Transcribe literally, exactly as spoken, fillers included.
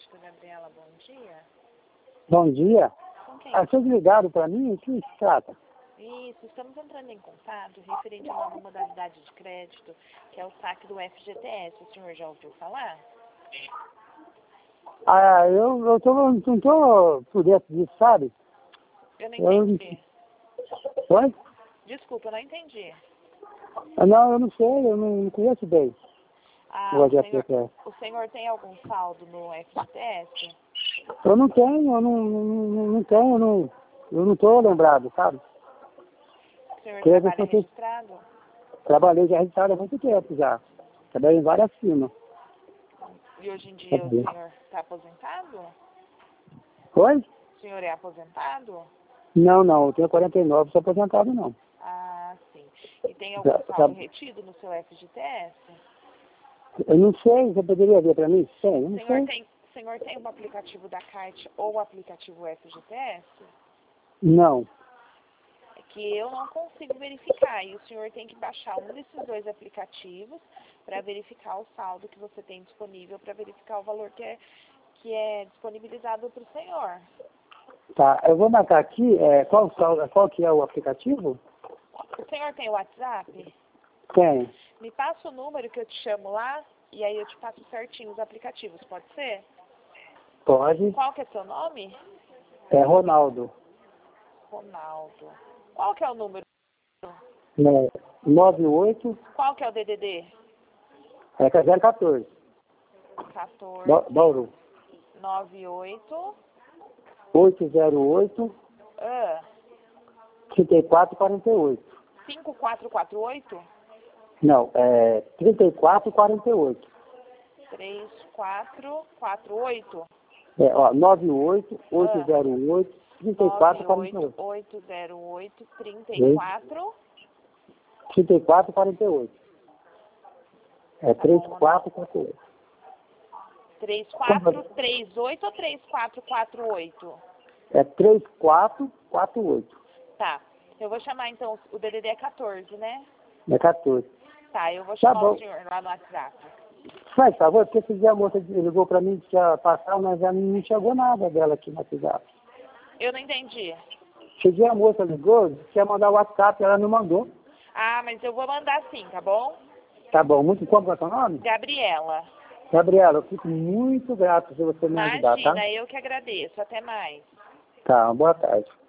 Crédito, Gabriela, bom dia. Bom dia. Com quem? Ah, vocês ligaram para mim? O que se trata? Isso, estamos entrando em contato referente a uma nova modalidade de crédito, que é o saque do F G T S. O senhor já ouviu falar? Ah, eu, eu tô, não estou por dentro disso, sabe? Eu não Eu, entendi. Oi? Desculpa, eu não entendi. Ah, Não, eu não sei, eu não, não conheço bem Ah, o o senhor, F G T S. o senhor tem algum saldo no F G T S? Eu não tenho, eu não, não, não não tenho, eu não, eu não estou lembrado, sabe? O senhor Creio trabalha que eu tenho- registrado? trabalhei já registrado há muito tempo já. Trabalhei em várias firmas. E hoje em dia o senhor está aposentado? Oi? O senhor é aposentado? Não, não, eu tenho quarenta e nove, não sou aposentado não. Ah, sim. E tem algum Já- saldo já- retido no seu F G T S? Eu não sei, você poderia ver para mim? Sim, eu O não senhor sei. tem, o senhor tem o aplicativo da Kite ou o aplicativo F G T S? Não. É que eu não consigo verificar e o senhor tem que baixar um desses dois aplicativos para verificar o saldo que você tem disponível, para verificar o valor que é, que é disponibilizado para o senhor. Tá, eu vou marcar aqui, é, qual, qual, qual que é o aplicativo? O senhor tem o WhatsApp? Tem. Me passa o número que eu te chamo lá e aí eu te passo certinho os aplicativos, pode ser? Pode. Qual que é seu nome? É Ronaldo. Ronaldo. Qual que é o número? Né, nove oito, Qual que é o D D D? é que é zero quatorze. quatorze, Ba- Bauru. nove oito, oito zero oito, ah, trinta e quatro quarenta e oito. cinco quatro quatro oito, Não, é trinta e quatro quarenta e oito. três quatro quatro oito, É, ó, nove oito, oito ah, zero oito, trinta e quatro quarenta e nove oito oito. oito zero oito, trinta e quatro, trinta e quatro quarenta e oito. É tá bom, trinta e quatro quarenta e oito. três quatro três oito ou três quatro quatro oito? É trinta e quatro quarenta e oito. Tá, eu vou chamar então, o D D D é quatorze, né? É quatorze. Tá, eu vou Tá chamar bom. o senhor lá no WhatsApp. Faz favor, porque esse dia a moça ligou para mim que ia passar, mas já não chegou nada dela aqui no WhatsApp. Eu não entendi. Esse dia a moça ligou, disse que ia mandar o WhatsApp, ela não mandou. Ah, mas eu vou mandar sim, tá bom? Tá bom, muito como é o seu nome? Gabriela. Gabriela, eu fico muito grato se você me ajudar, tá? Imagina, eu que agradeço. Até mais. Tá, boa tarde.